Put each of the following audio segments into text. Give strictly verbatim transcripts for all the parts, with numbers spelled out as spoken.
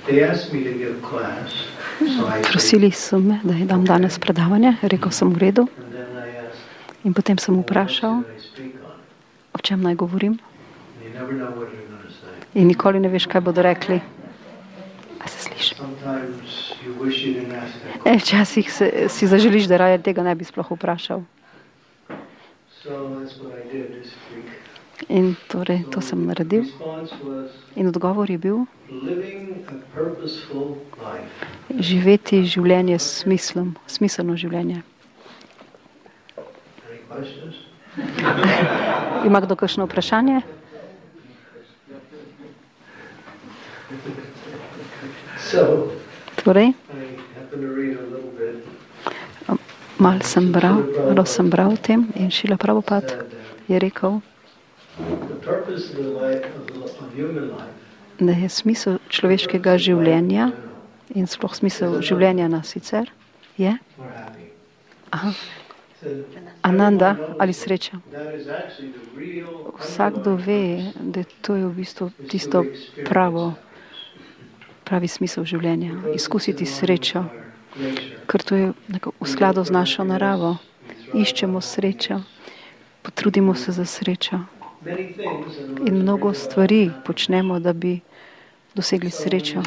Prosili so me, da dam danes predavanje. Rekel sem v redu. In potem sem vprašal, o čem naj govorim. In nikoli ne veš, kaj bodo rekli. A se sliši? E, včasih se, si zaželiš, da raje tega ne bi sploh vprašal. In torej, to sem naredil. In odgovor je bil živeti življenje s smislom, smiselno življenje. Ima kdo kakšno vprašanje? Torej, malo sem bral, malo sem bral o tem in Šrila Prabhupada je rekel, da je smisel človeškega življenja in sploh smisel življenja nas sicer je Aha. Ananda ali sreča. Vsakdo ve, da to je v bistvu tisto pravo, pravi smisel življenja. Izkusiti srečo, ker to je v skladu z našo naravo. Iščemo srečo, potrudimo se za srečo. In mnogo stvari počnemo, da bi dosegli srečo.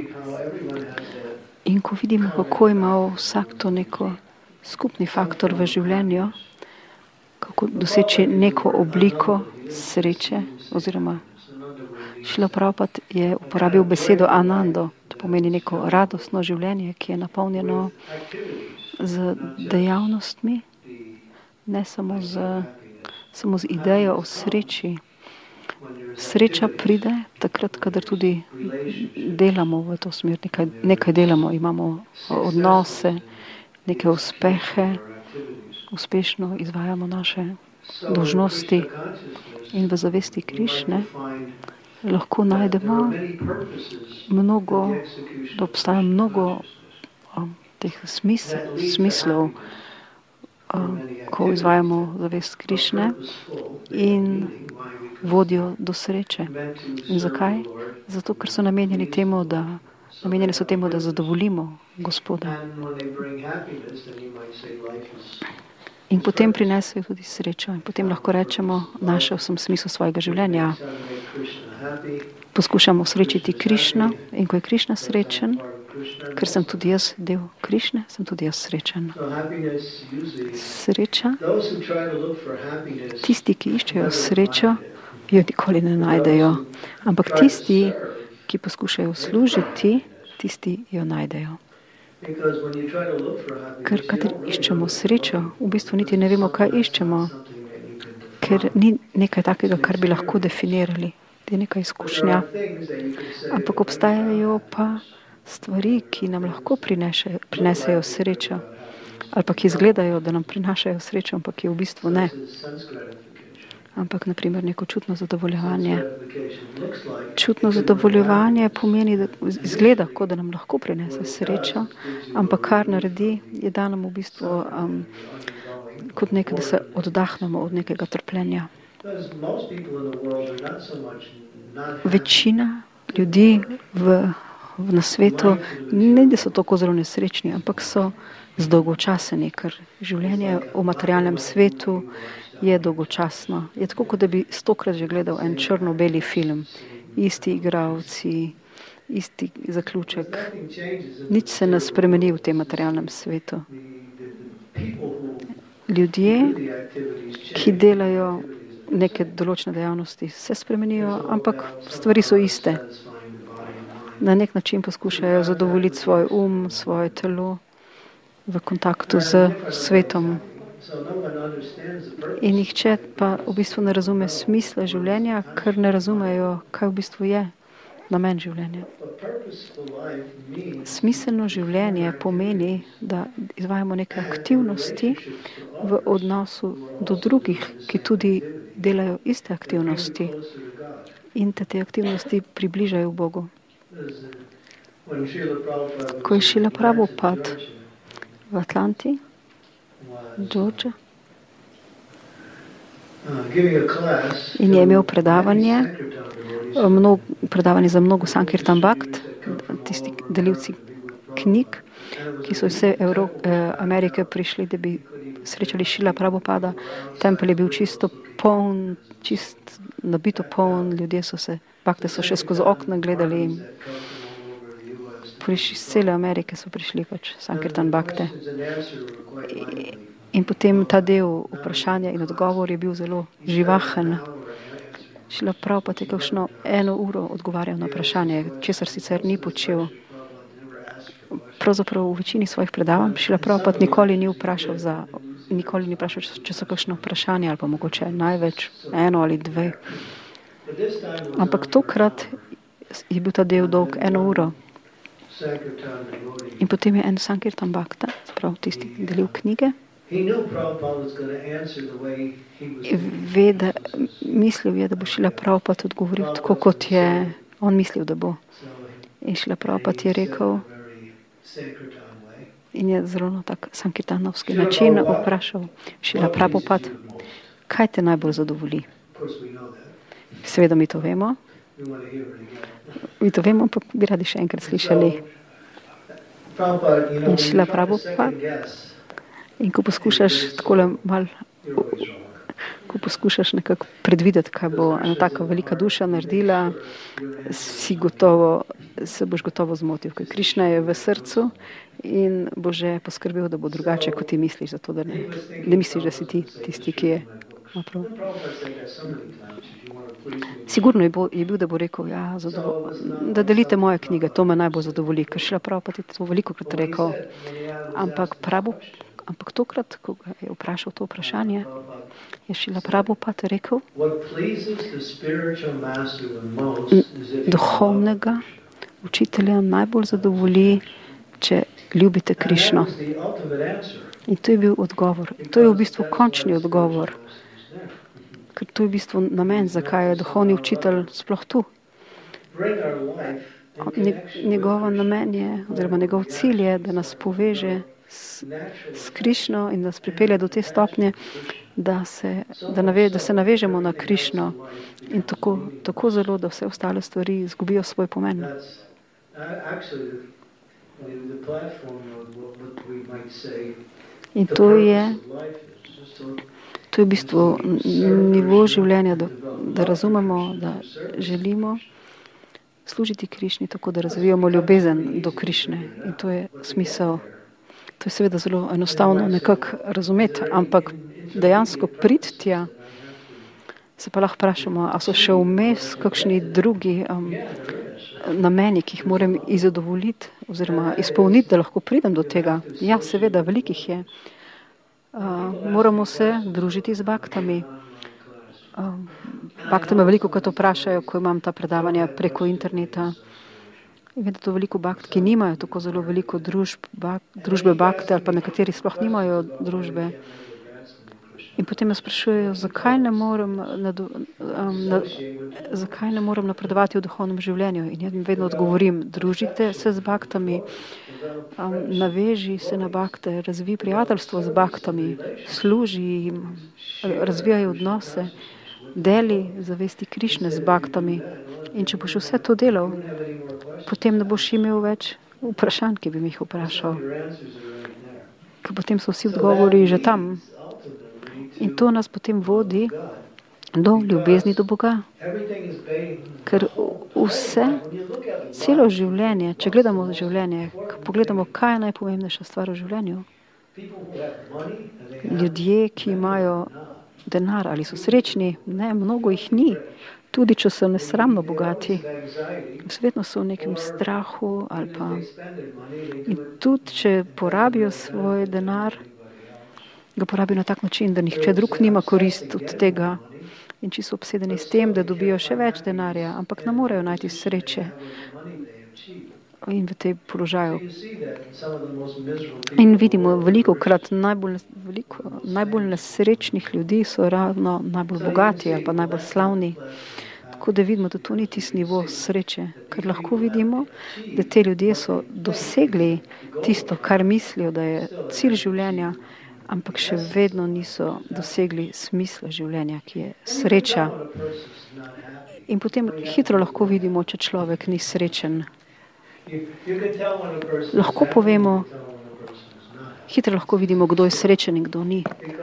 In ko vidimo, kako ima vsak to neko skupni faktor v življenju, kako doseči neko obliko sreče, oziroma Šrila Prabhupada je uporabil besedo Anando, to pomeni neko radostno življenje, ki je napolnjeno z dejavnostmi, ne samo z, samo z idejo o sreči. Sreča pride takrat, kadar tudi delamo v to smer, nekaj, nekaj delamo, imamo odnose, neke uspehe, uspešno izvajamo naše dolžnosti in v zavesti Krišne lahko najdemo mnogo, da obstaja mnogo um, teh smisel, smislov, um, ko izvajamo zavest Krišne in vodijo do sreče. In zakaj? Zato, ker so namenjeni temu, da namenjeni so temu, da zadovoljimo Gospoda. In potem prinesejo tudi srečo. In potem lahko rečemo, našel sem smisel svojega življenja. Poskušamo srečiti Krišno in ko je Krišna srečen, ker sem tudi jaz del Krišne, sem tudi jaz srečen. Sreča, tisti, ki iščejo srečo, jo nikoli ne najdejo. Ampak tisti, ki poskušajo služiti, tisti jo najdejo. Ker kadar iščemo srečo, v bistvu niti ne vemo, kaj iščemo, ker ni nekaj takega, kar bi lahko definirali. Je neka izkušnja. Ampak obstajajo pa stvari, ki nam lahko prinese, prinesejo srečo. Ali pa ki izgledajo, da nam prinašajo srečo, ampak je v bistvu ne. Ampak, na primer, neko čutno zadovoljevanje. Čutno zadovoljevanje pomeni, da izgleda, kot da nam lahko prinese srečo, ampak kar naredi, je da nam v bistvu um, kot nekaj, da se oddahnemo od nekega trpljenja. Večina ljudi v, v na svetu ne, da so tako zelo nesrečni, ampak so zdolgočaseni, ker življenje v materialnem svetu je dolgočasno. Je tako, kot da bi stokrat že gledal en črno-beli film. Isti igralci, isti zaključek. Nič se ne spremeni v tem materialnem svetu. Ljudje, ki delajo neke določene dejavnosti, se spremenijo, ampak stvari so iste. Na nek način poskušajo zadovoljiti svoj um, svoje telo v kontaktu z svetom. In nihče pa v bistvu ne razume smisla življenja, ker ne razumejo, kaj v bistvu je namen življenja. Smiselno življenje pomeni, da izvajamo neke aktivnosti v odnosu do drugih, ki tudi delajo iste aktivnosti in te, te aktivnosti približajo Bogu. Ko je Šrila Prabhupada v Atlanti, Georgia, in je imel predavanje, mnogo, predavanje za mnogo Sankirtan Bhakt, tisti delivci knjig, ki so vse Evro, eh, Amerike prišli, da bi srečali Šrila Prabhupada. Tempelj je bil čisto poln, čist nabito poln, ljudje so se, bakte so še skozi okna gledali in prišli iz cele Amerike so prišli pač Sankirtan bakte. In potem ta del vprašanja in odgovor je bil zelo živahen. Šrila Prabhupada je kakšno eno uro odgovarjal na vprašanje, česar sicer ni počel. Pravzaprav v večini svojih predavanj Šrila Prabhupada nikoli ni vprašal za, nikoli ni vprašal, če so kakšno vprašanje ali pa mogoče največ eno ali dve. Ampak tokrat je bil ta del dolg eno uro. In potem je en Sankirtan Bhakta, sprav tisti delil knjige, ve, da mislil je, da bo Šrila Prabhupada odgovoril tako, kot je on mislil, da bo. In Šrila Prabhupada je rekel, in je zelo na tak sankirtanovski način vprašal Šrila Prabhupada, kaj te najbolj zadovolji? Seveda mi to vemo. Mi to vemo, pa bi radi še enkrat slišali. In Šrila Prabhupada, in ko poskušaš takole mal, ko poskušaš nekako predvideti, kaj bo ena taka velika duša naredila, si gotovo, se boš gotovo zmotil, ker Krišna je v srcu in bo že poskrbel, da bo drugače, kot ti misliš, zato da ne, ne misliš, da si ti tisti, ki je naprav. Sigurno je, bo, je bil, da bo rekel, ja, da delite moje knjige, to me najbolj zadovolji, ker Šrila Prabhupada je to veliko krat rekel. Ampak pravu, ampak tokrat, ko ga je vprašal to vprašanje, je Šrila Prabhupada rekel, duhovnega učitelja najbolj zadovolji, če ljubite Krišno. In to je bil odgovor. To je v bistvu končni odgovor. Ker to je v bistvu namen, zakaj je duhovni učitelj sploh tu. Njegova namen je, oziroma njegov cilj je, da nas poveže s, s Krišno in nas pripelje do te stopnje, da se, da nave, da se navežemo na Krišno in tako, tako zelo, da vse ostale stvari izgubijo svoj pomen. In to je, to je v bistvu nivo življenja, da, da razumemo, da želimo služiti Krišni tako, da razvijamo ljubezen do Krišne. In to je smisel. To je seveda zelo enostavno nekako razumeti, ampak dejansko priti tja, se pa lahko vprašamo, a so še vmes kakšni drugi um, nameni, ki jih moram izadovoljiti oziroma izpolniti, da lahko pridem do tega. Ja, seveda, velikih je. Uh, moramo se družiti z baktami. Uh, bakte me veliko krat vprašajo, ko imam ta predavanja preko interneta. In vedno to veliko bakt, ki nimajo tako zelo veliko družb, bak, družbe bakte ali pa nekateri sploh nimajo družbe. In potem me sprašujejo, zakaj ne morem, nadu, um, na, zakaj ne morem napredovati v duhovnem življenju. In jaz vedno odgovorim, družite se z baktami, um, naveži se na bakte, razvij prijateljstvo z baktami, služi jim, razvijaj odnose, deli zavesti Krišne z baktami. In če boš vse to delal, potem ne boš imel več vprašanj, ki bi mi jih vprašal. Ker potem so vsi odgovori že tam. In to nas potem vodi do ljubezni do Boga. Ker vse, celo življenje, če gledamo življenje, pogledamo, kaj je najpomembnejša stvar v življenju. Ljudje, ki imajo denar, ali so srečni, ne, mnogo jih ni. Tudi, če so nesramno bogati. Svetno so v nekem strahu ali pa. In tudi, če porabijo svoj denar, ga porabijo na tak način, da nihče drug nima korist od tega in či so obsedeni s tem, da dobijo še več denarja, ampak ne morejo najti sreče in v tej položaju. In vidimo, veliko krat najbolj, veliko, najbolj nesrečnih ljudi so ravno najbolj bogati ali pa najbolj slavni. Tako da vidimo, da to ni tisti nivo sreče, ker lahko vidimo, da te ljudje so dosegli tisto, kar mislijo, da je cilj življenja, ampak še vedno niso dosegli smisla življenja, ki je sreča. In potem hitro lahko vidimo, če človek ni srečen. Lahko povemo, hitro lahko vidimo, kdo je srečen in kdo ni.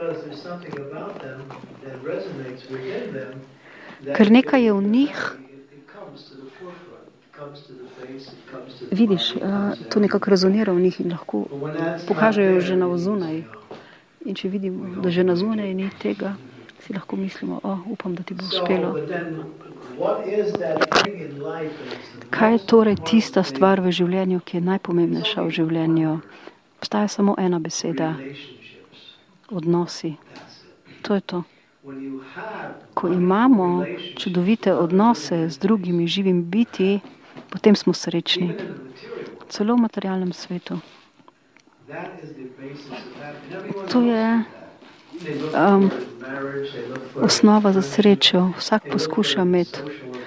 Ker nekaj je v njih, vidiš, to nekako rezonira v njih in lahko pokažejo že na zunaj. In če vidimo, da že na zunaj ni tega, si lahko mislimo, o, upam, da ti bo uspelo. Kaj je torej tista stvar v življenju, ki je najpomembnejša v življenju? Obstaja samo ena beseda. Odnosi. To je to. Ko imamo čudovite odnose z drugimi živimi bitji, potem smo srečni. Celo v materialnem svetu. To je um, osnova za srečo. Vsak poskuša imeti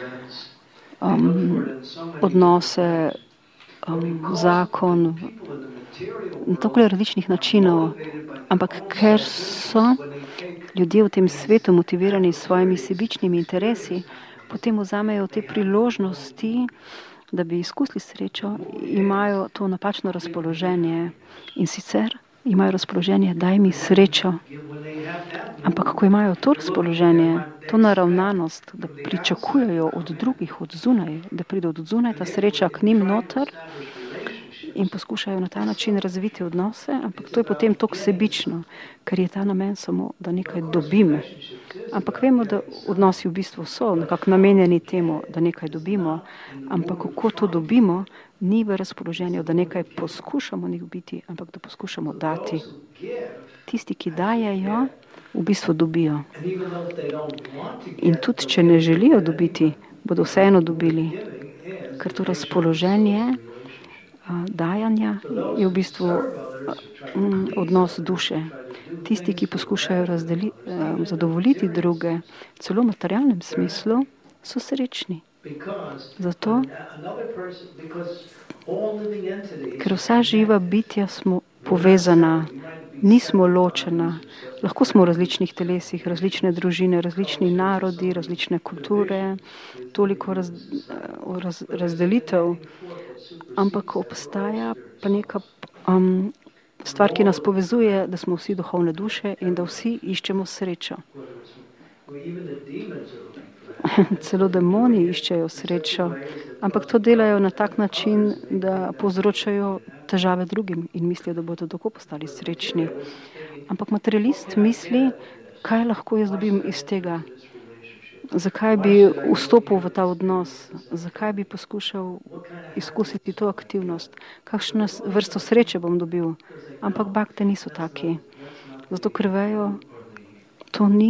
um, odnose, um, zakon, na toliko različnih načinov, ampak ker so ljudje v tem svetu motivirani s svojimi sebičnimi interesi, potem vzamejo te priložnosti, da bi izkusili srečo, imajo to napačno razpoloženje in sicer imajo razpoloženje, daj mi srečo. Ampak ko imajo to razpoloženje, to naravnanost, da pričakujejo od drugih, od zunaj, da pride od zunaj ta sreča k njim noter in poskušajo na ta način razviti odnose, ampak to je potem toliko sebično, ker je ta namen samo, da nekaj dobim. Ampak vemo, da odnosi v bistvu so nekako namenjeni temu, da nekaj dobimo, ampak kako to dobimo, ni v razpoloženju, da nekaj poskušamo njih biti, ampak da poskušamo dati. Tisti, ki dajejo, v bistvu dobijo. In tudi, če ne želijo dobiti, bodo vseeno dobili, ker to razpoloženje dajanja je v bistvu odnos duše. Tisti, ki poskušajo razdeli, zadovoljiti druge, celo v materialnem smislu, so srečni. Zato, ker vsa živa bitja smo povezana, nismo ločena, lahko smo v različnih telesih, različne družine, različni narodi, različne kulture, toliko raz, raz, razdelitev, ampak obstaja pa neka um, stvar, ki nas povezuje, da smo vsi duhovne duše in da vsi iščemo srečo. Celo demoni iščejo srečo, ampak to delajo na tak način, da povzročajo težave drugim in mislijo, da bodo tako postali srečni. Ampak materialist misli, kaj lahko jaz dobim iz tega. Zakaj bi vstopil v ta odnos? Zakaj bi poskušal izkusiti to aktivnost? Kakšno vrsto sreče bom dobil? Ampak bakte niso taki. Zato ker vejo, to ni,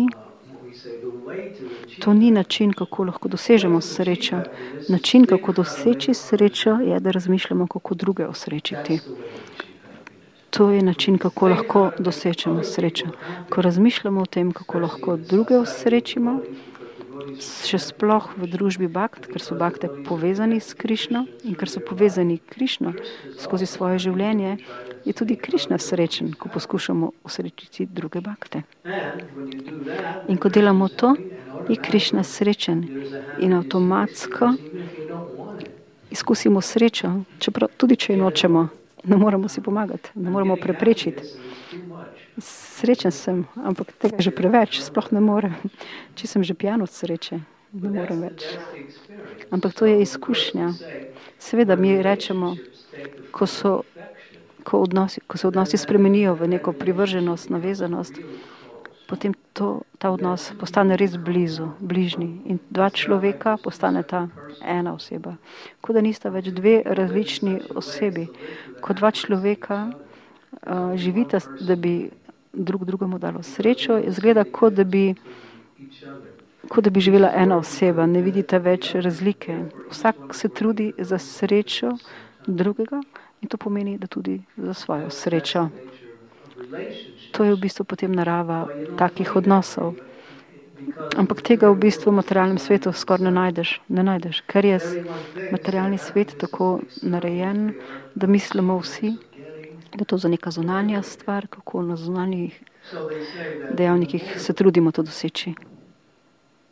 to ni način, kako lahko dosežemo srečo. Način, kako doseči srečo, je, da razmišljamo, kako druge osrečiti. To je način, kako lahko dosečemo srečo. Ko razmišljamo o tem, kako lahko druge osrečimo, še sploh v družbi bakt, ker so bakte povezani s Krišno in ker so povezani Krišno skozi svoje življenje, je tudi Krišna srečen, ko poskušamo osrečiti druge bakte. In ko delamo to, je Krišna srečen in avtomatsko izkusimo srečo, čeprav tudi če jo nočemo, ne moramo si pomagati, ne moramo preprečiti. Srečen sem, ampak tega že preveč, sploh ne morem. Če sem že pijan od sreče, ne morem več. Ampak to je izkušnja. Seveda mi rečemo, ko, so, ko, odnosi, ko se odnosi spremenijo v neko privrženost, navezanost, potem to, ta odnos postane res blizu, bližnji. In dva človeka postane ta ena oseba. Kot da nista več dve različni osebi. Kot dva človeka uh, živita, da bi drug drugemu dalo srečo, izgleda, kot da bi, kot da bi živela ena oseba, ne vidite več razlike. Vsak se trudi za srečo drugega in to pomeni, da tudi za svojo srečo. To je v bistvu potem narava takih odnosov. Ampak tega v bistvu v materialnem svetu skoraj ne najdeš, ne najdeš, ker je materialni svet tako narejen, da mislimo vsi, da je to za neka zunanja stvar, kako na zunanjih dejavnikih se trudimo to doseči.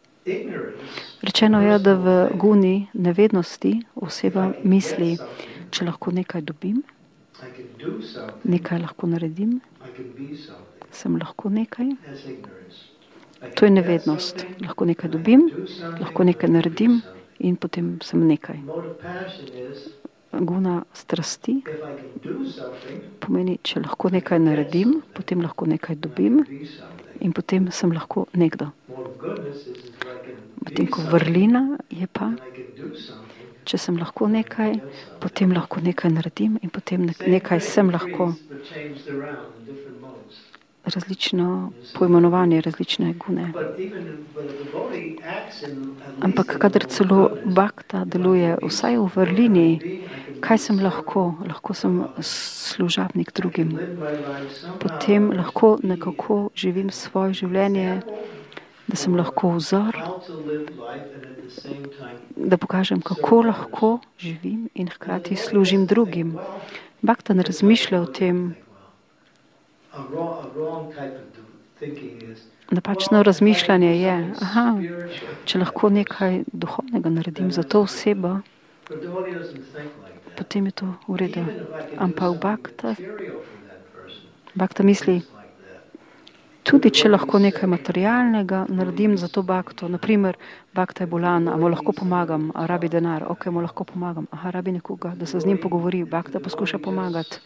Rečeno je, da v guni nevednosti oseba misli, če lahko nekaj dobim, nekaj lahko naredim, sem lahko nekaj. To je nevednost. Lahko nekaj dobim, lahko nekaj naredim in potem sem nekaj. Guna strasti pomeni, če lahko nekaj naredim, potem lahko nekaj dobim in potem sem lahko nekdo. Potem, ko vrlina je pa, če sem lahko nekaj, potem lahko nekaj naredim in potem nekaj sem lahko. Različno pojmenovanje, različne gune. Ampak kadar celo bhakta deluje vsaj v vrlini, kaj sem lahko? Lahko sem služabnik drugim. Potem lahko nekako živim svoje življenje, da sem lahko vzor, da pokažem, kako lahko živim in hkrati služim drugim. Bhakta ne razmišlja o tem. Napačno razmišljanje je, aha, če lahko nekaj duhovnega naredim za to osebo, potem je to v redu. Ampak bhakta, bhakta misli, tudi če lahko nekaj materialnega naredim za to bhakto, naprimer, bhakta je bolan, a mu lahko pomagam, a rabi denar, ok, mu lahko pomagam, aha, rabi nekoga, da se z njim pogovori, bhakta poskuša pomagati.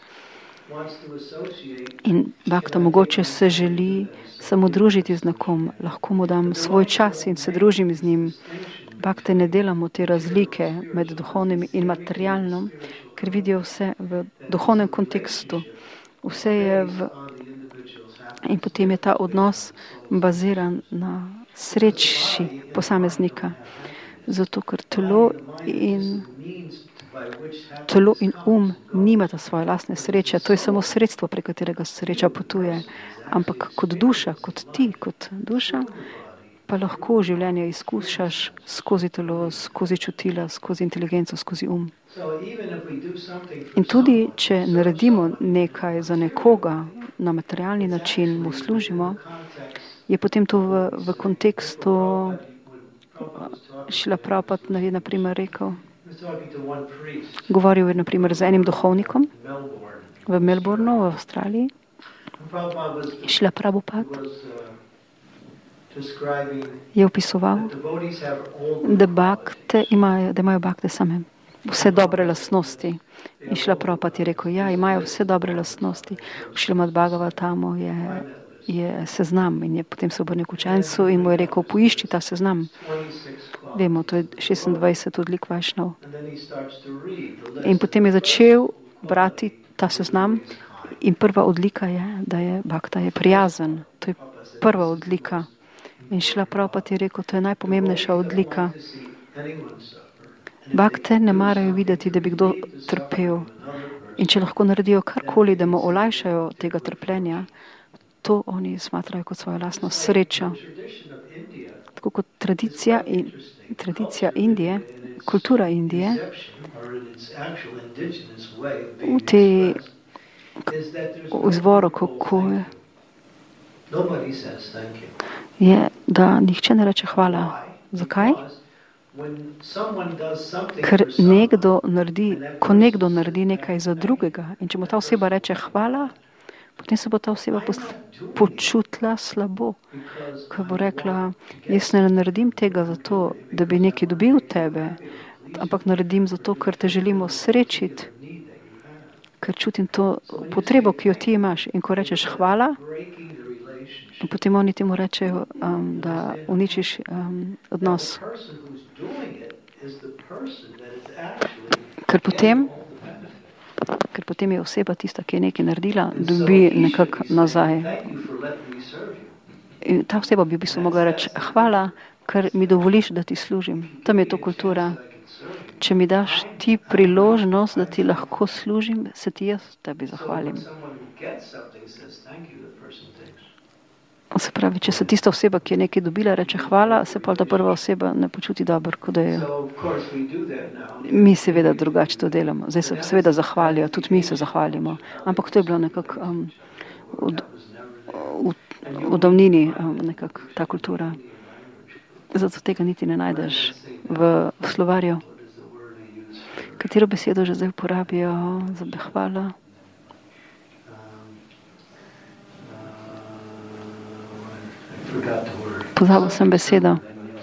In bhakta mogoče se želi samo družiti z nekom, lahko mu dam svoj čas in se družim z njim. Bhakte ne delamo te razlike med duhovnim in materialnim, ker vidijo vse v duhovnem kontekstu. Vse je v... In potem je ta odnos baziran na sreči posameznika. Zato, ker telo in Telo in um nimata svoje lastne sreče, to je samo sredstvo, prek katerega sreča potuje. Ampak kot duša, kot ti, kot duša, pa lahko življenje izkušaš skozi telo, skozi čutila, skozi inteligenco, skozi um. In tudi, če naredimo nekaj za nekoga na materialni način, mu služimo, je potem to v, v kontekstu Šrila Prabhupada je na primer rekel, govoril je na primer z enim duhovnikom v Melbourneu, v Avstraliji. Šrila Prabhupada je opisoval, da bakte imajo, da imajo bakte same vse dobre lastnosti. In Šrila Prabhupada je rekel, ja, imajo vse dobre lastnosti. V Šrimad Bhagavatamu je, je seznam in je potem se obrnil k učencu in mu je rekel, poišči ta seznam. Vemo, to je šestindvajset odlik Vajšnov. In potem je začel brati ta seznam in prva odlika je, da je bhakta je prijazen. To je prva odlika. In Šrila Prabhupada je rekel, to je najpomembnejša odlika. Bhakte ne marajo videti, da bi kdo trpel. In če lahko naredijo karkoli, da mu olajšajo tega trpljenja, to oni smatrajo kot svojo lastno srečo. Tako kot tradicija, in, tradicija Indije, kultura Indije, v tej izvoru, kako je, je, da nihče ne reče hvala. Zakaj? Ker nekdo naredi, ko nekdo naredi nekaj za drugega in če mu ta oseba reče hvala, potem se bo ta oseba počutila slabo. Ker bo rekla, jaz ne naredim tega zato, da bi nekaj dobil od tebe, ampak naredim zato, ker te želimo srečiti, ker čutim to potrebo, ki jo ti imaš. In ko rečeš hvala, in potem oni ti mu rečejo, um, da uničiš um, odnos. Ker potem, ker potem je oseba tista, ki je nekaj naredila, dobi nekako nazaj. In ta oseba bi v bistvu mogla reči, hvala, ker mi dovoliš, da ti služim. Tam je to kultura. Če mi daš ti priložnost, da ti lahko služim, se ti jaz tebi zahvalim. Se pravi, če se tista oseba, ki je nekaj dobila, reče hvala, se pa ta prva oseba ne počuti dobro, kot da je. Mi seveda drugače to delamo. Zdaj se seveda zahvalijo, tudi mi se zahvalimo. Ampak to je bilo nekako um, v, v, v davnini um, nekako ta kultura. Zato tega niti ne najdeš v, v slovarju. Katero besedo že zdaj uporabijo za hvala? Pozabil sem besedo.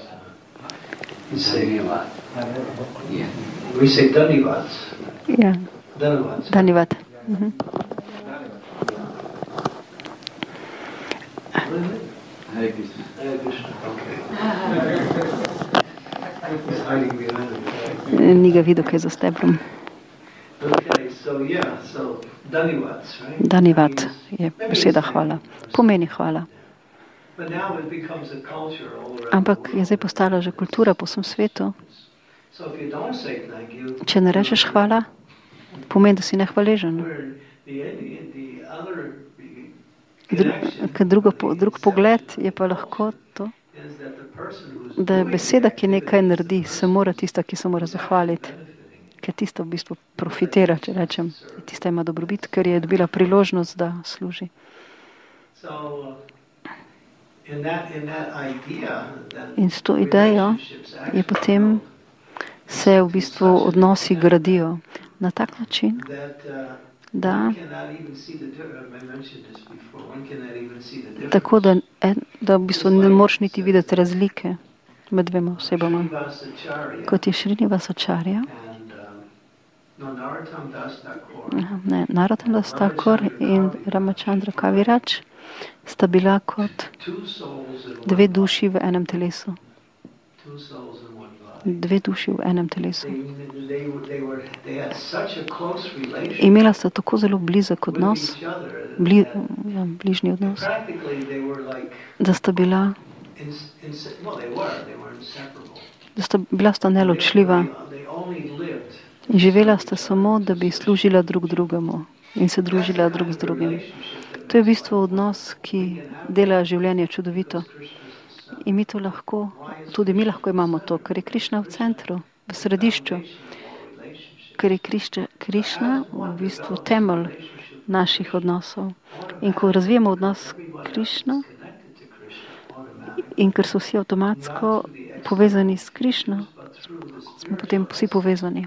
Ja. Danivat. Mhm. Hare Krishna. Hare Krishna. Okay. Ni ga videl, kaj je za stebrom. Okay, so yeah, so Danivat, right? Danivat je beseda hvala. Pomeni hvala. But now it becomes a culture all around. Ampak je zdaj postala že kultura po vsem svetu. So if you don't say thank you, če ne rečeš hvala, pomeni, da si nehvaležen. Dru, drugo, drug pogled je pa lahko to, da je beseda, ki nekaj naredi, se mora tista, ki se mora zahvaliti. Ker tista v bistvu profitira, če rečem. Tista ima dobrobit, ker je dobila priložnost, da služi. In s to idejo je potem se v bistvu odnosi gradijo na tak način, da tako, da, da v bistvu ne moreš niti videti razlike med dvema osebama. Kot je Srinivasacharya, ne, Narottam Das Thakur in Ramachandra Kaviraj sta bila kot dve duši v enem telesu. Dve duši v enem telesu. Imela sta tako zelo blizek odnos, bli, ja, bližnji odnos, da sta bila, da sta bila sta neločljiva in živela sta samo, da bi služila drug drugemu in se družila drug z drugim. To je v bistvu odnos, ki dela življenje čudovito. In mi to lahko, tudi mi lahko imamo to, ker je Krišna v centru, v središču. Ker je Krišna v bistvu temelj naših odnosov. In ko razvijemo odnos s Krišno, in ker so vsi avtomatsko povezani s Krišno, smo potem vsi povezani.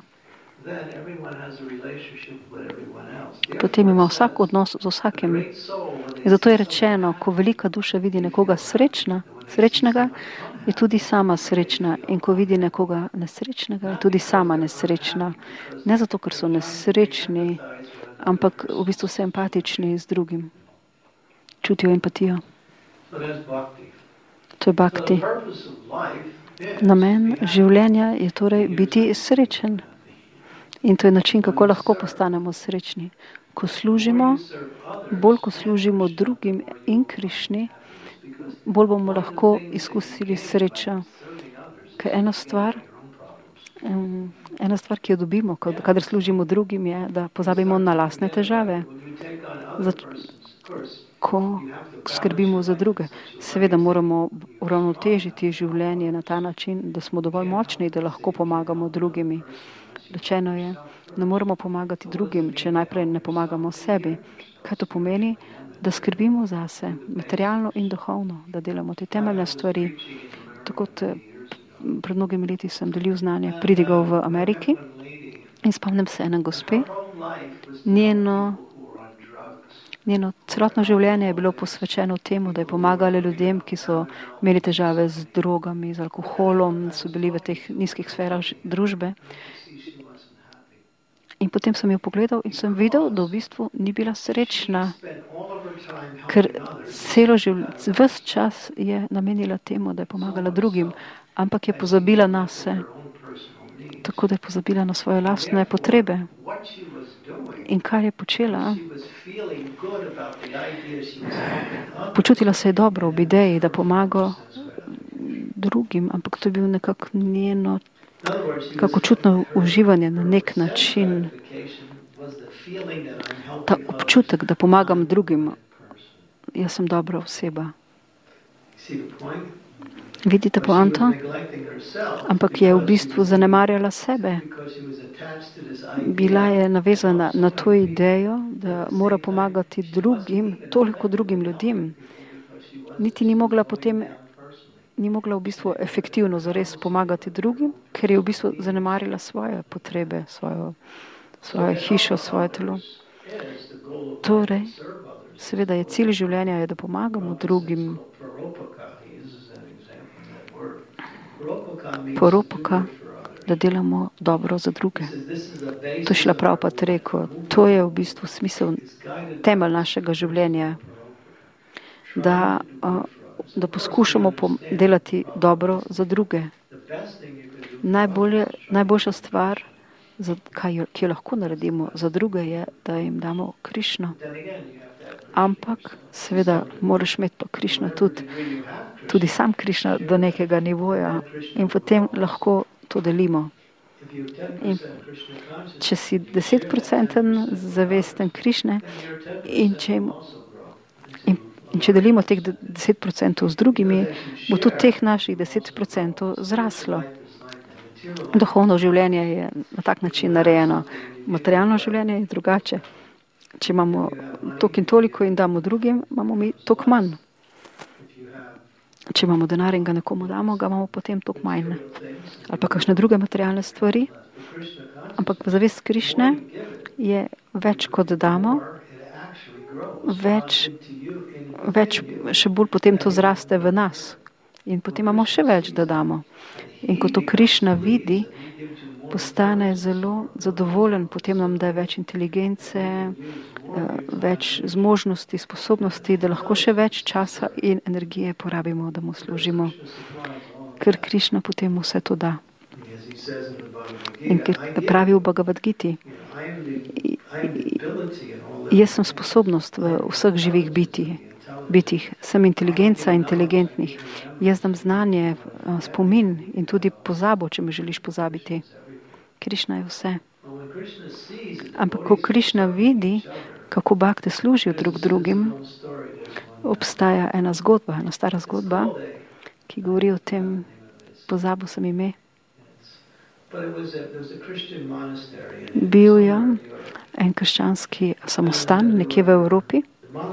Potem ima vsak odnos z vsakim. In zato je rečeno, ko velika duša vidi nekoga srečna, srečnega, je tudi sama srečna. In ko vidi nekoga nesrečnega, je tudi sama nesrečna. Ne zato, ker so nesrečni, ampak v bistvu so empatični z drugim. Čutijo empatijo. To je bhakti. Namen življenja je torej biti srečen. In to je način, kako lahko postanemo srečni. Ko služimo, bolj ko služimo drugim in Krišni, bolj bomo lahko izkusili srečo. Ker ena stvar, um, ena stvar, ki jo dobimo, kadar služimo drugim, je, da pozabimo na lastne težave. Zač- ko skrbimo za druge. Seveda moramo uravnotežiti življenje na ta način, da smo dovolj močni, da lahko pomagamo drugimi. Rečeno je, ne moramo pomagati drugim, če najprej ne pomagamo sebi. Kaj to pomeni? Da skrbimo zase, materialno in duhovno, da delamo te temeljne stvari. Tako kot pred mnogimi leti sem delil znanje pridigov v Ameriki in spomnim se ene gospe. Njeno, njeno celotno življenje je bilo posvečeno temu, da je pomagala ljudem, ki so imeli težave z drogami, z alkoholom, so bili v teh nizkih sferah družbe. In potem sem jo pogledal in sem videl, da v bistvu ni bila srečna, ker celo življenje, ves čas je namenila temu, da je pomagala drugim, ampak je pozabila na se, tako da je pozabila na svoje lastne potrebe. In kar je počela, počutila se je dobro ob ideji, da pomaga drugim, ampak to je bil nekako njeno kako čutno uživanje na nek način. Ta občutek, da pomagam drugim, jaz sem dobra oseba. Vidite poanto? Ampak je v bistvu zanemarjala sebe. Bila je navezana na to idejo, da mora pomagati drugim, toliko drugim ljudem. Niti ni mogla potem ni mogla v bistvu efektivno zares pomagati drugim, ker je v bistvu zanemarila svoje potrebe, svojo, svojo hišo, svoje telo. Torej, seveda je cilj življenja, je, da pomagamo drugim. Poropoka, da delamo dobro za druge. To je Šrila Prabhupada rekel, to je v bistvu smisel, temelj našega življenja, da, da poskušamo delati dobro za druge. Najbolje, najboljša stvar, za, kaj, ki jo lahko naredimo za druge, je, da jim damo Krišno. Ampak, seveda, moraš imeti pa Krišno tudi, tudi sam Krišna do nekega nivoja in potem lahko to delimo. In če si deset procentov zavesten Krišne in če, in, in če delimo teh deset procentov z drugimi, bo tudi teh naših deset procentov zraslo. Duhovno življenje je na tak način narejeno. Materialno življenje je drugače. Če imamo toliko in toliko in damo drugim, imamo mi toliko manj. Če imamo denar in ga nekomu damo, ga imamo potem toliko manj. Ali pa kakšne druge materialne stvari. Ampak zavest Krišne je več kot damo, več, več še bolj potem to zraste v nas. In potem imamo še več, da damo. In ko to Krišna vidi, postane zelo zadovoljen, potem nam da več inteligence, več zmožnosti, sposobnosti, da lahko še več časa in energije porabimo, da mu služimo. Ker Krišna potem vse to da. In ker pravi v Bhagavad Giti, jaz sem sposobnost v vseh živih bitij, bitih, sem inteligenca inteligentnih, jaz dam znanje, spomin in tudi pozabo, če me želiš pozabiti. Krišna je vse. Ampak ko Krišna vidi, kako bakte služijo drug drugim, obstaja ena zgodba, ena stara zgodba, ki govori o tem, pozabil sem ime. Bil je en krščanski samostan nekje v Evropi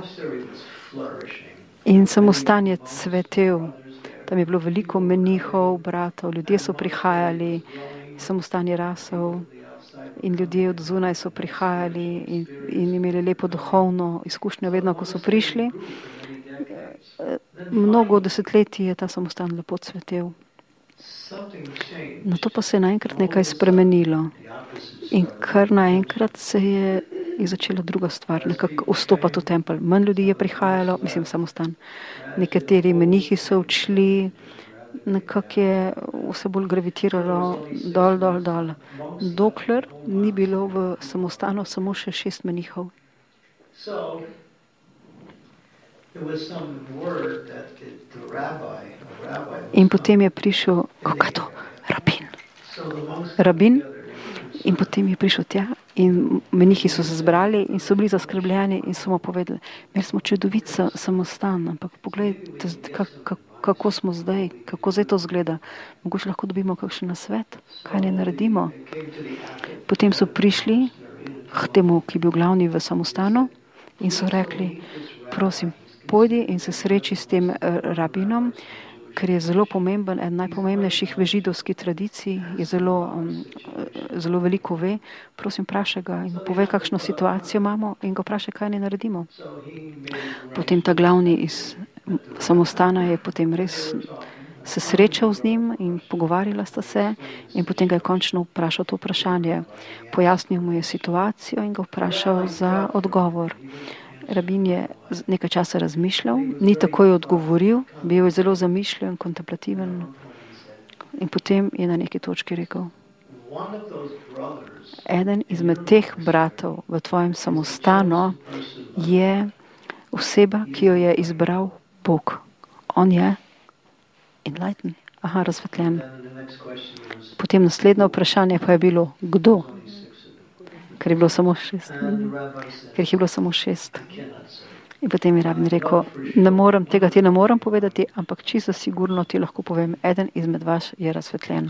in samostan je cvetel. Tam je bilo veliko menihov, bratov, ljudje so prihajali, samostan je rasel in ljudje od zunaj so prihajali in, in imeli lepo duhovno izkušnjo vedno, ko so prišli. Mnogo desetletij je ta samostan lepo cvetel. Na to pa se je naenkrat nekaj spremenilo in kar naenkrat se je, je začela druga stvar, nekako vstopati v tempelj. Manj ljudi je prihajalo, mislim samostan. Nekateri menihi so odšli, nekako je vse bolj gravitiralo dol, dol, dol. Dokler ni bilo v samostanu samo še šest menihov. In potem je prišel, kako je to? Rabin. Rabin. In potem je prišel tja in menihi so se zbrali in so bili zaskrbljeni in so mu povedali, imeli smo čudovit samostan, ampak pogledajte, kako kako smo zdaj, kako zdaj to zgleda. Mogoče lahko dobimo kakšen nasvet, kaj ne naredimo. Potem so prišli k temu, ki je bil glavni v samostanu in so rekli, prosim, pojdi in se sreči s tem rabinom, ker je zelo pomemben, en najpomembnejših v židovski tradiciji, je zelo, um, zelo veliko ve. Prosim, vprašaj ga in povej, kakšno situacijo imamo in ga vprašaj, kaj ne naredimo. Potem ta glavni iz samostana je potem res se srečal z njim in pogovarjala sta se in potem ga je končno vprašal to vprašanje. Pojasnil mu je situacijo in ga vprašal za odgovor. Rabin je nekaj časa razmišljal, ni takoj odgovoril, bil je zelo zamišljen, kontemplativen in potem je na neki točki rekel, eden izmed teh bratov v tvojem samostanu je oseba, ki jo je izbral Bog. On je enlightened, aha, razsvetljen. Potem naslednje vprašanje pa je bilo, kdo? Ker je bilo samo šest. Ker jih je bilo samo šest. In potem je Rabin rekel, ne morem, tega ti ne morem povedati, ampak čisto sigurno ti lahko povem, eden izmed vas je razsvetljen.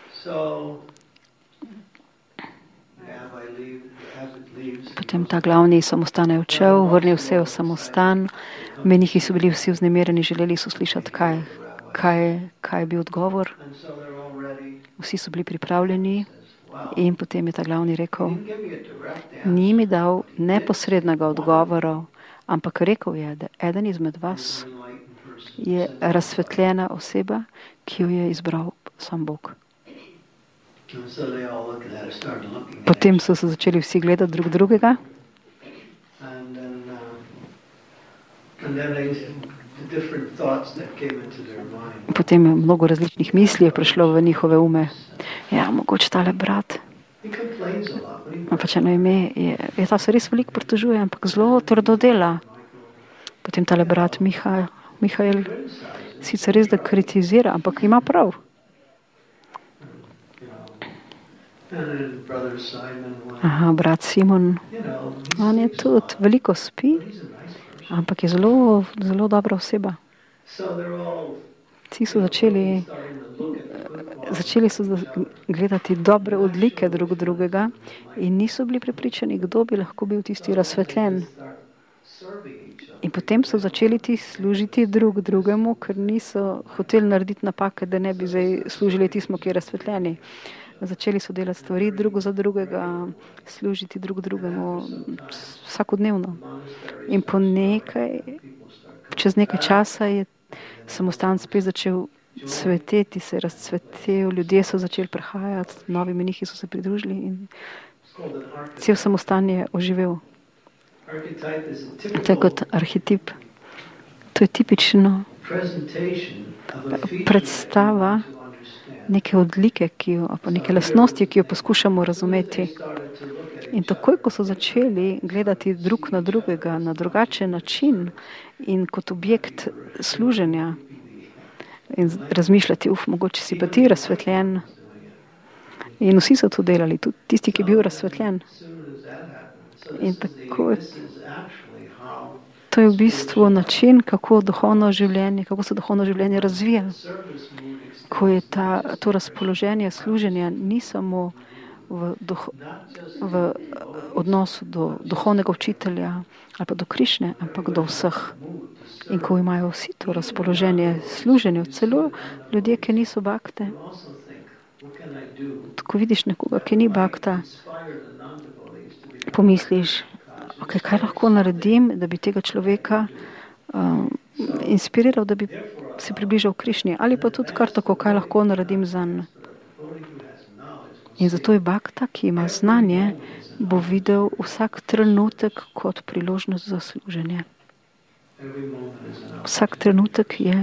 Potem ta glavni samostan je odšel, vrnil se v samostan, menihi so bili vsi vznemirjeni, želeli so slišati, kaj, kaj, kaj je bil odgovor. And so they're all ready. Vsi so bili pripravljeni Wow. in potem je ta glavni He rekel, didn't give me a direct answer. ni mi dal neposrednega odgovora, ampak rekel je, da eden izmed vas An enlightened person. je razsvetljena oseba, ki jo je izbral sam Bog. And so they all looked at it, started looking at Potem it. so se začeli vsi gledati drug drugega And then, uh, and then they, the different thoughts that came into their mind. Potem je mnogo različnih misli je prišlo v njihove ume. Ja, mogoče tale brat, He complains a lot, but he ima pač eno ime, je, je ta se res veliko pritožuje, ampak zelo trdo dela. Potem tale brat Miha, Mihael criticizes, sicer res, da kritizira, ampak ima prav. you know. And then brother Simon, well, Aha, brat Simon, you know, on je he sleeps a tudi lot, veliko spi, but he's a nice person. ampak je zelo, zelo dobra oseba. So they're all, Vsi so začeli, starting to look at the good qualities. začeli so za- gledati dobre odlike drug drugega in niso bili prepričani, kdo bi lahko bil tisti razsvetljen. Start serving each other. In potem so začeli ti služiti drug drugemu, ker niso hoteli narediti napake, da ne bi zdaj služili tismu, ki je razsvetljeni. Začeli so delati stvari drug za drugega, služiti drug drugemu vsakodnevno. In po nekaj, čez nekaj časa je samostan spet začel cveteti, se je razcvetel, ljudje so začeli prihajati, novi menihi so se pridružili in It's called an archetype. cel samostan je oživel. Archetype is a To je typical kot arhetip. To je tipično presentation of a feature predstava that you want to understand. neke odlike, ki jo, pa neke lastnosti, ki jo poskušamo razumeti. They started to look at In takoj, ko so začeli gledati drug na drugega na drugačen način in kot objekt služenja in z- razmišljati, uf, mogoče si pa ti razsvetljen. In vsi so to delali, tudi tisti, ki je bil razsvetljen. as soon as that happened. So In this is, the, tako- this is actually how To je v bistvu način, kako duhovno življenje, kako se duhovno življenje razvija. service mood Ko je ta, to razpoloženje služenja ni samo v, duh, not just v odnosu do duhovnega učitelja ali pa do Krišne, ampak do vseh. mood to In ko imajo vsi to razpoloženje služenju, celo ljudje, ki niso bakte, You also think, what can I do ko vidiš nekoga, ki ni bakta, to inspire the non-devotees to be pomisliš, okay, kaj lahko naredim, da bi tega človeka um, inspiriral, da bi se približal Krišni, ali pa tudi kar tako, kaj lahko naredim zanj. devotee who has knowledge? In zato je bakta, ki ima znanje, bo videl vsak trenutek kot priložnost za služenje. Every moment is an opportunity. Vsak trenutek je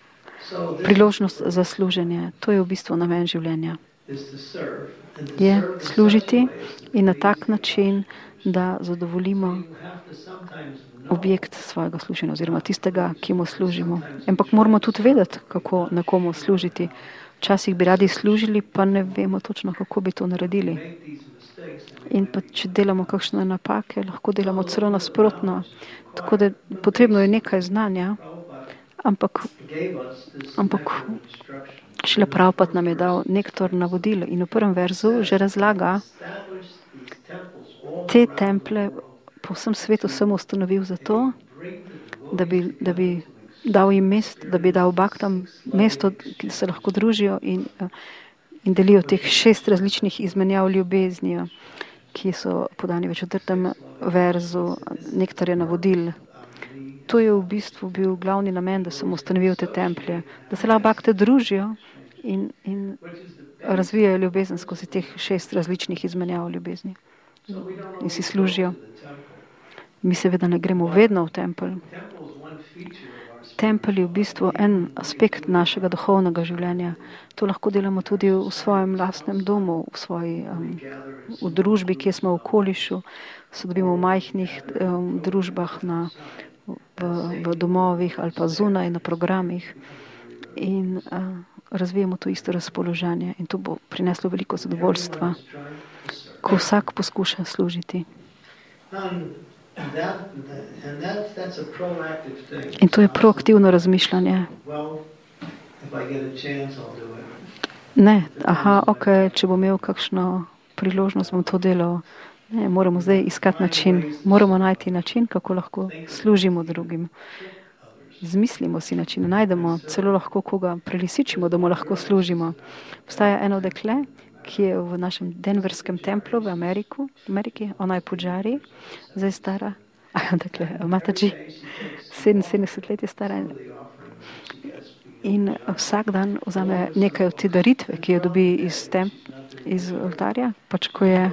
So this priložnost za služenje. To je v bistvu namen življenja. is to serve and to Je serve in such služiti a way as to in na please tak način, da zadovoljimo You have to sometimes know objekt svojega služenja oziroma tistega, ki mu služimo. Ampak moramo tudi vedeti, kako nekomu služiti. Včasih bi radi služili, pa ne vemo točno, kako bi to naredili. make these mistakes and In pa če delamo kakšne napake, lahko delamo celo nasprotno. Tako da potrebno je nekaj znanja, Prabhupada ampak gave us this Ampak nectar of instruction. šele Prabhupada nam je dal nektor navodil in v prvem verzu že razlaga, Establish these temples all te around temple po vsem svetu sem ustanovil zato, bring the da bi, da bi dal jim mest, da bi dal baktam mesto, ki se lahko družijo in, eh, in delijo teh šest različnih izmenjav ljubezni, ki so podani v četrtem verzu nektarja navodil. To je v bistvu bil glavni namen, da sem ustanovil te templje, da se lahko bakte družijo in, in razvijajo ljubezen skozi teh šest različnih izmenjav ljubezni in si služijo. Mi seveda ne gremo vedno v tempelj. Temple is one feature of our Tempelj je v bistvu en aspekt našega duhovnega življenja. To lahko delamo tudi v svojem lastnem domu, v svoji um, gathering. v družbi, kjer smo v okolišu, se dobimo v majhnih um, družbah, na, v, v domovih ali pa zunaj na programih in uh, razvijamo to isto razpoloženje in to bo prineslo veliko zadovoljstva, Everyone is trying to serve. ko vsak poskuša služiti. Um, that, and that, that's a proactive thing. In to je proaktivno razmišljanje. Well, if I get a chance, I'll do it. Ne, aha, ok, če bom imel kakšno priložnost, bom to delal. Ne, moramo zdaj iskati način, moramo najti način, kako lahko služimo drugim. Zmislimo si način, najdemo, celo lahko koga prelisičimo, da mu lahko služimo. Obstaja eno dekle, ki je v našem denverskem templu v Ameriku, Ameriki, ona je Pudžari, zdaj stara, a dekle, Mataji, sedeminsedemdeset let je stara. In vsak dan vzame nekaj od te daritve, ki jo dobi iz, temp, iz oltarja, pač ko je.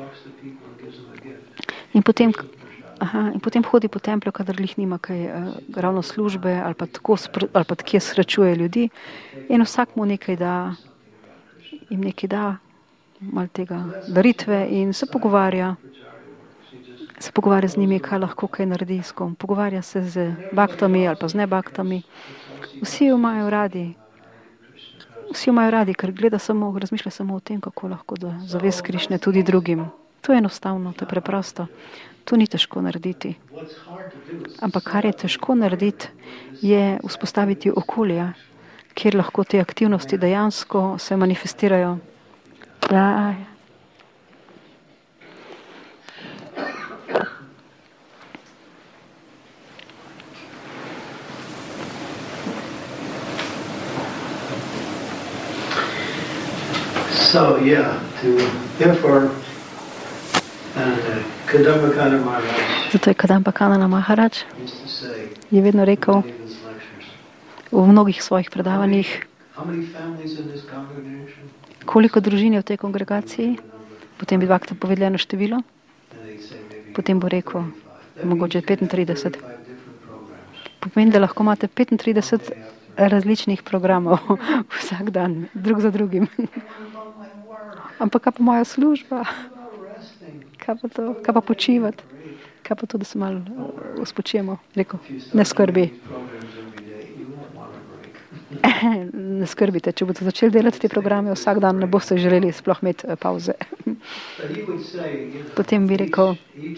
In potem, aha, in potem hodi po templju, kadar lih nima kaj uh, ravno službe ali pa tako, ali pa kje srečuje ljudi. In vsak mu nekaj da, jim nekaj da, malo tega daritve in se pogovarja. Se pogovarja z njimi, kaj lahko kaj naredi s kom. Pogovarja se z baktami ali pa z nebaktami. Vsi jo imajo radi. Vsi jo imajo radi, ker gleda samo, razmišlja samo o tem, kako lahko da zavest Krišne tudi drugim. To je enostavno, to je preprosto. To ni težko narediti. Ampak kar je težko narediti, je vzpostaviti okolje, kjer lahko te aktivnosti dejansko se manifestirajo. Ja. So yeah, to therefore, and uh, Kadambakana Maharaj. Zato je Kadambakana Maharaj je vedno rekel v mnogih svojih predavanjih, koliko družin je v tej kongregaciji, potem bi dvakrat povedali eno število, potem bo rekel, mogoče petintrideset. Pomeni, da lahko imate petintrideset različnih programov vsak dan, drug za drugim. Ampak kaj pa moja služba? Kaj pa to? Kaj pa počivati? Kaj pa to, da se malo uh, uspočijemo? Rekel, ne skrbi. Ne skrbite, če boste začeli delati te programe vsak dan, ne boste želeli sploh imeti uh, pauze. Potem bi rekel,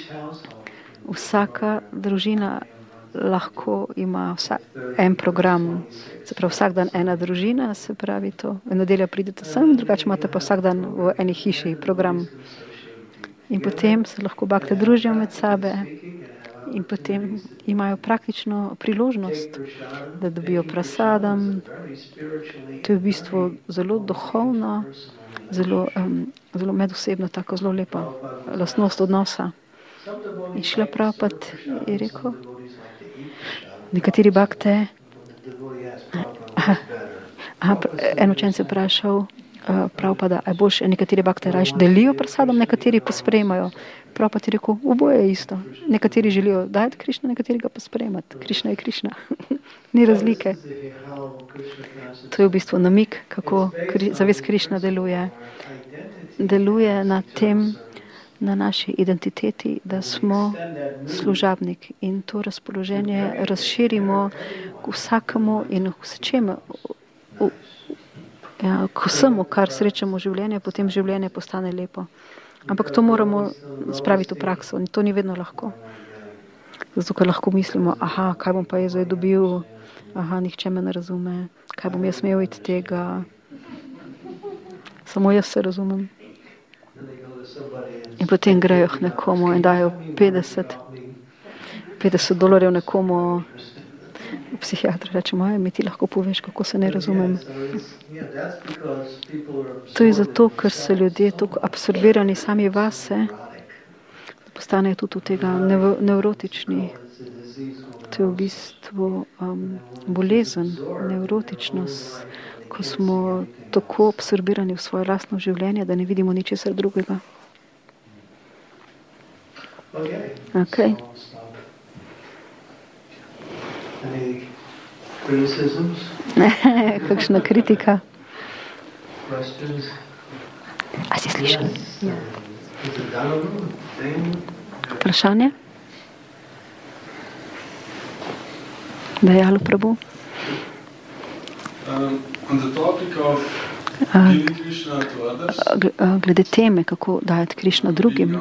vsaka družina lahko ima vsak, en program, se pravi vsak dan ena družina, se pravi to, v nedeljo pridete sem, drugače imate pa vsak dan v eni hiši program. In potem se lahko bakte družijo med sebe in potem imajo praktično priložnost, da dobijo prasadam. To je v bistvu zelo duhovno, zelo, um, zelo medosebno, tako zelo lepa lastnost odnosa. In Šrila Prabhupada je rekel, nekateri bakte, aha, aha, en učenec je vprašal uh, Prabhupada, a je boljše, nekateri bakte rajš delijo prasadom, nekateri pa sprejemajo. Prabhupada je rekel, oboje je isto. Nekateri želijo dajati Krišno, nekateri ga pa sprejemati. Krišna je Krišna. Ni razlike. To je v bistvu namig, kako kri, zavest Krišna deluje. Deluje na tem, na naši identiteti, da smo služabnik in to razpoloženje razširimo k vsakemu in k vsečemu, ja, k vsemu, kar srečamo v življenju, potem življenje postane lepo. Ampak to moramo spraviti v prakso in to ni vedno lahko. Zato, ker lahko mislimo, aha, kaj bom pa jaz zdaj dobil, aha, nihče me ne razume, kaj bom jaz imel od tega, samo jaz se razumem. In potem grejo k nekomu in dajo petdeset, petdeset dolarjev nekomu, psihiatra rečemo, mi ti lahko poveš, kako se ne razumem. To je zato, ker so ljudje tako absorbirani sami vase, da postanejo tudi od tega nev nevrotični. To je v bistvu um, bolezen, nevrotičnost, ko smo tako absorbirani v svoje lastno življenje, da ne vidimo ničesar drugega. Okay. Kakšna kritika? A si slišal? Ja. Vprašanje? Dajalo Prabhu? Glede teme, kako dajati Krišno drugim.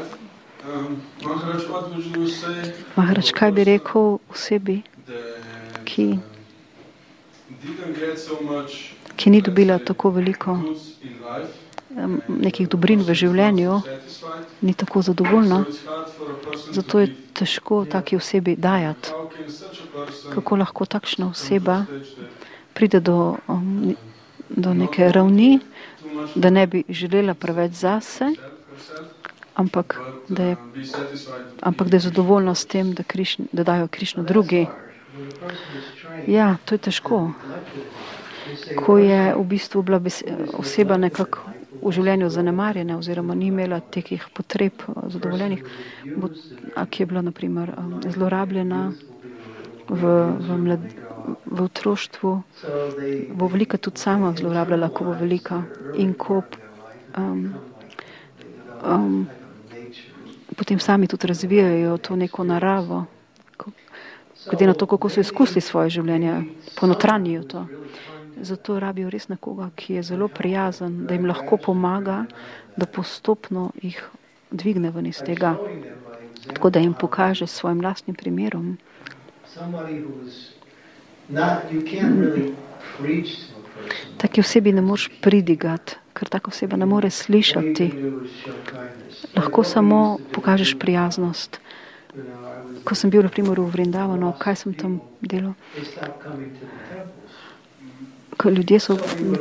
Maharaj, kaj bi rekel osebi, ki, ki ni dobila tako veliko nekih dobrin v življenju, ni tako zadovoljna. Zato je težko taki osebi dajati. Kako lahko takšna oseba pride do, um, do neke ravni, da ne bi želela preveč zase, ampak da je, ampak da je zadovoljna s tem, da, Krišn, da dajo Krišno drugi. Ja, to je težko. Ko je v bistvu bila oseba nekako v življenju zanemarjena oziroma ni imela tekih potreb zadovoljenih, ki je bila na primer zlorabljena v, v, mlad, v otroštvu, bo velika tudi sama zlorabljala, ko bo velika. In ko um, um, potem sami tudi razvijajo to neko naravo, glede na to, kako so izkusili svoje življenje, ponotranjijo to. Zato rabijo res nekoga, ki je zelo prijazen, da jim lahko pomaga, da postopno jih dvigne ven iz tega. Tako da jim pokaže s svojim lastnim primerom. Taki osebi ne moreš pridigati, ker taka oseba ne more slišati. Lahko samo pokažeš prijaznost. Ko sem bil na primer v Vrindavanu, kaj sem tam delal? Ko ljudje so,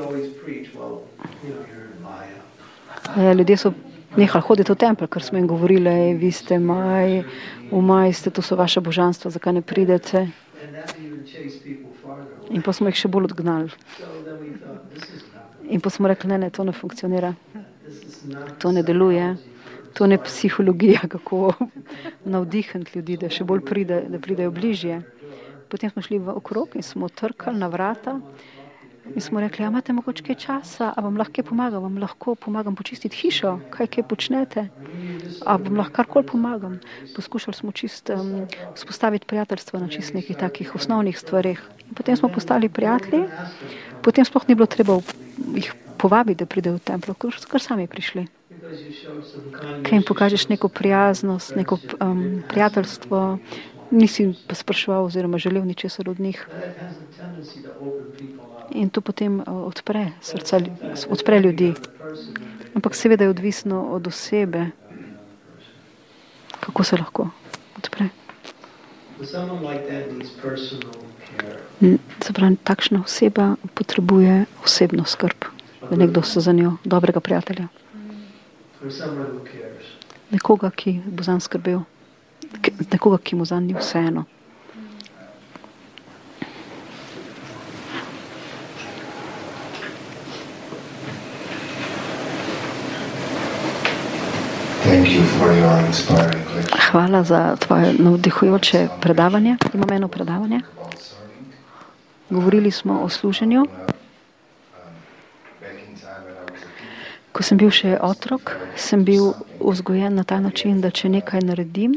ja, ljudje so nehali hoditi v tempelj, ker smo jim govorili, vi ste maj, v maj ste, to so vaše božanstva, zakaj ne pridete? In pa smo jih še bolj odgnali. In pa smo rekli, ne, ne, to ne funkcionira. To ne deluje. To ne psihologija, kako navdihniti ljudi, da še bolj pride, da pridejo bližje. Potem smo šli v okrog in smo trkali na vrata in smo rekli, a imate mogoče kaj časa, a vam lahko pomagam, vam lahko pomagam počistiti hišo, kaj kaj počnete, a vam lahko karkoli pomagam. Poskušali smo čist um, spostaviti prijateljstvo na čist nekih takih osnovnih stvarih. In potem smo postali prijatelji, potem sploh ni bilo treba jih povabiti, da pridejo v templo, kar sami prišli. Kaj jim pokažeš neko prijaznost, neko um, prijateljstvo, nisi pa spraševal oziroma želel ničesar od njih. In to potem odpre srca, odpre ljudi. Ampak seveda je odvisno od osebe, kako se lahko odpre. Se pravi, takšna oseba potrebuje osebno skrb, da nekdo se za njo, dobrega prijatelja. Nekoga, ki bo zanj skrbel. Nekoga, ki mu zanj ni vseeno. Hvala za tvoje navdihujoče predavanje. Imam eno predavanje. Govorili smo o služenju. Ko sem bil še otrok, sem bil vzgojen na ta način, da če nekaj naredim,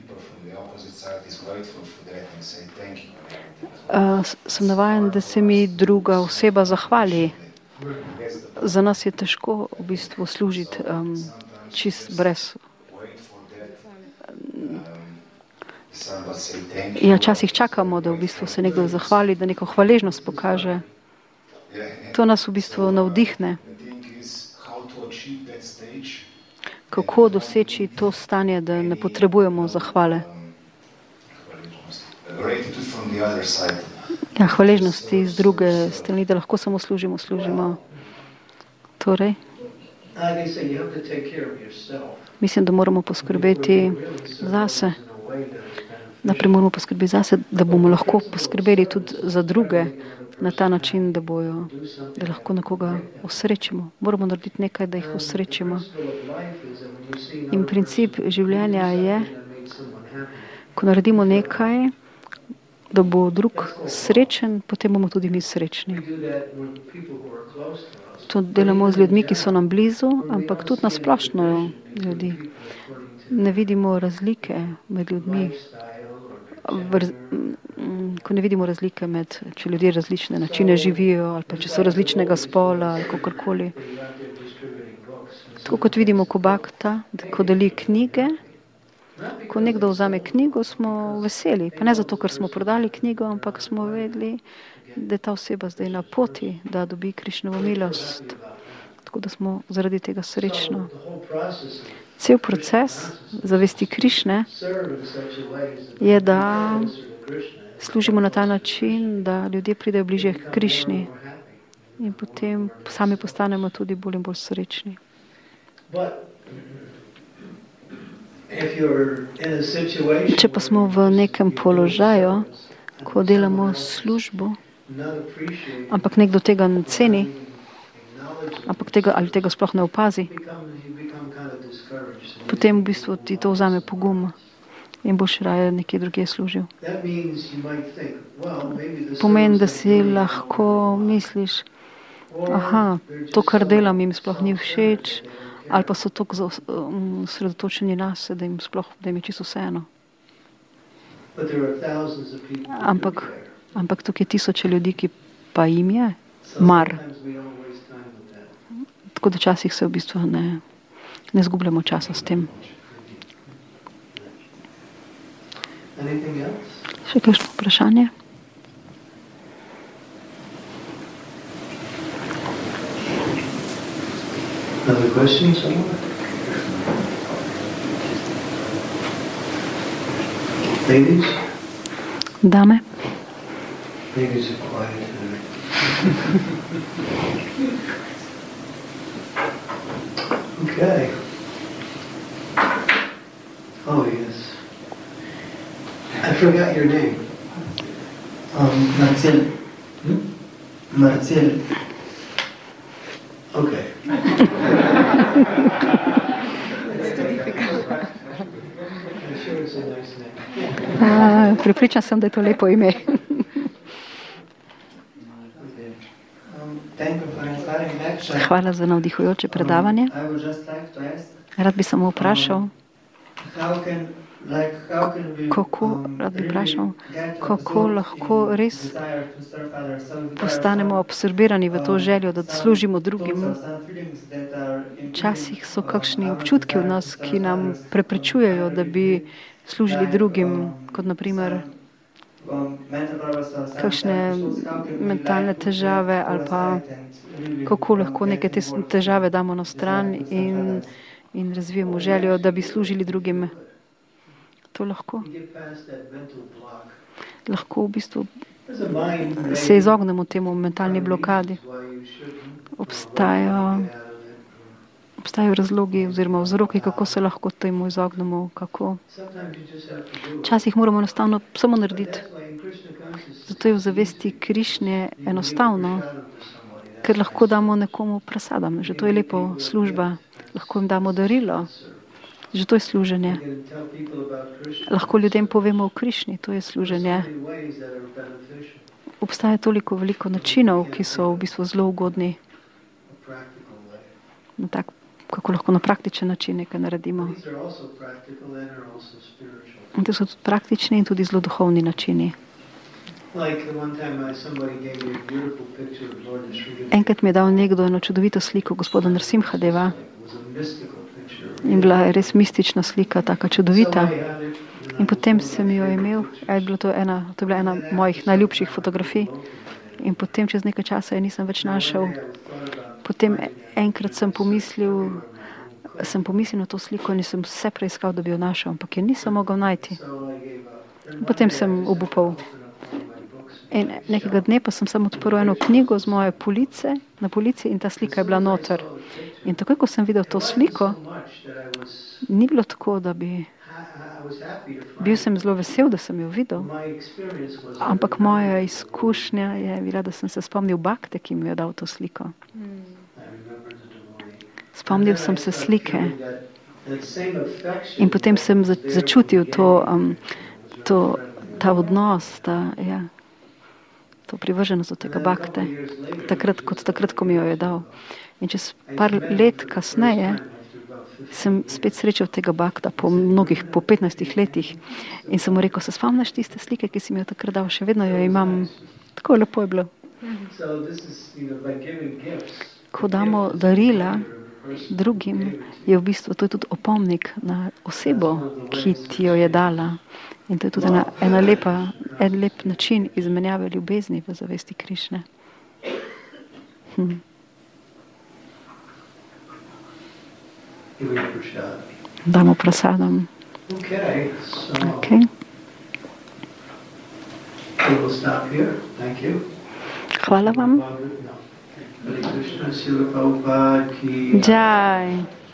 uh, sem navajen, da se mi druga oseba zahvali. Za nas je težko v bistvu služiti um, čist brez. Ja, včasih čakamo, da v bistvu se nekdo zahvali, da neko hvaležnost pokaže. To nas v bistvu navdihne. Kako doseči to stanje, da ne potrebujemo zahvale? Ja, hvaležnosti z druge strani, da lahko samo služimo, služimo. Torej, mislim, da moramo poskrbeti zase. Najprej moramo poskrbeti zase, da bomo lahko poskrbeli tudi za druge na ta način, da bojo, da lahko nekoga osrečimo. Moramo narediti nekaj, da jih osrečimo. In princip življenja je, ko naredimo nekaj, da bo drug srečen, potem bomo tudi mi srečni. To delamo z ljudmi, ki so nam blizu, ampak tudi na splošno ljudi. Ne vidimo razlike med ljudmi. Vrz, ko ne vidimo razlike med, če ljudje različne načine živijo, ali pa če so različnega spola, ali kakorkoli. Tako kot vidimo, ko Bhakta, ko deli knjige, ko nekdo vzame knjigo, smo veseli. Pa ne zato, ker smo prodali knjigo, ampak smo vedeli, da je ta oseba zdaj na poti, da dobi Krišnovo milost. tako da smo zaradi tega srečno. Cel proces zavesti Krišne je, da služimo na ta način, da ljudje pridejo bliže k Krišni in potem sami postanemo tudi bolj in bolj srečni. Če pa smo v nekem položaju, ko delamo službo, ampak nekdo tega ne ceni, ampak tega, ali tega sploh ne opazi, potem v bistvu ti to vzame pogum in boš raje nekje drugje služil. Pomeni, da si lahko misliš, aha, to, kar delam, jim sploh ni všeč, ali pa so tako sredotočeni nas, da jim sploh, da jim je čisto vseeno. Ampak, ampak tukaj je tisoče ljudi, ki pa jim je mar. Tako da včasih se v bistvu ne, ne zgubljamo časa s tem. Še kakšno vprašanje? Other questions? Ladies? Dame? Ladies are quiet tonight. Okay. Oh, yes. I forgot your name. Um, Marcel. Hmm? Marcel. Okay. Uh, Pripričan sem, da je to lepo ime. Hvala za navdihujoče predavanje. Rad bi samo vprašal, kako, rad bi vprašal, kako lahko res postanemo absorbirani v to željo, da služimo drugim. Včasih so kakšni občutki v nas, ki nam preprečujejo, da bi služili drugim, kot naprimer kakšne mentalne težave ali pa kako lahko neke te težave damo na stran in, in razvijemo željo, da bi služili drugim. To lahko. Lahko v bistvu se izognemo temu mentalni blokadi. Obstajajo, obstajajo razlogi oziroma vzroki, kako se lahko temu izognemo, kako. Včasih moramo enostavno samo narediti. Zato je v zavesti Krišne enostavno, ker lahko damo nekomu prasadam. Že to je lepo služba. Lahko jim damo darilo. Že to je služenje. Lahko ljudem povemo o Krišni, to je služenje. Obstaja toliko veliko načinov, ki so v bistvu zelo ugodni. Na tak, kako lahko na praktičen način nekaj naredimo. In to so tudi praktični in tudi zelo duhovni načini. Enkrat mi je dal nekdo eno čudovito sliko gospoda Nrsimhadeva. In bila je res mistična slika, taka čudovita. In potem sem jo imel, je bila to, ena, to je bila ena mojih najljubših fotografij. In potem čez nekaj časa je nisem več našel. Potem enkrat sem pomislil, sem pomislil na to sliko in sem vse preiskal, da bi jo našel, ampak je nisem mogel najti. In potem sem obupal. In nekega dne pa sem samo odprl eno knjigo z moje police, na polici in ta slika je bila noter. In takoj, ko sem videl to sliko, ni bilo tako, da bi... Bil sem zelo vesel, da sem jo videl, ampak moja izkušnja je bila, da sem se spomnil bakte, ki mi je dal to sliko. Spomnil sem se slike in potem sem začutil to, um, to, ta odnos, ta, ja, to privrženost od tega bakte, takrat, kot takrat, ko mi jo je dal. In čez par let kasneje sem spet srečal tega bakta po mnogih, po petnajstih letih in sem mu rekel, se spomniš tiste slike, ki si mi jo takrat dal, še vedno jo imam, tako lepo je bilo. Ko damo darila drugim, je v bistvu to je tudi opomnik na osebo, ki ti jo je dala. In to je tudi ena, ena lepa, en lep način izmenjave ljubezni v zavesti Krišne. Hm. give you prasad. damo prasadam. Okay, so Okay. we'll stop here. Thank you. Hvala vam. No. Hare Krishna, Srila Prabhupada ki Jai.